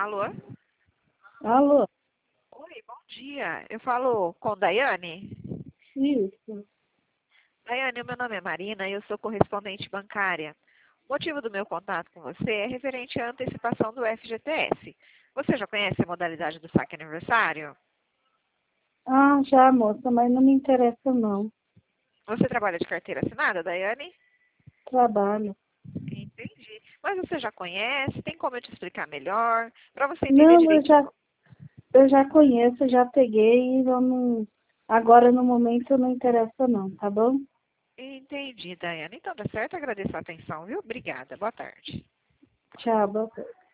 Alô? Alô? Oi, bom dia. Eu falo com Daiane. Isso. Daiane, o meu nome é Marina e eu sou correspondente bancária. O motivo do meu contato com você é referente à antecipação do FGTS. Você já conhece a modalidade do saque aniversário? Ah, já, moça, mas não me interessa não. Você trabalha de carteira assinada, Daiane? Trabalho. Entendi. Mas você já conhece? Tem como eu te explicar melhor? Para você entender Não, direitinho. eu já conheço, já peguei e eu não... Agora, no momento, não interessa não, tá bom? Entendi, Daiane. Então, tá certo. Agradeço a atenção, viu? Obrigada. Boa tarde. Tchau, boa tarde.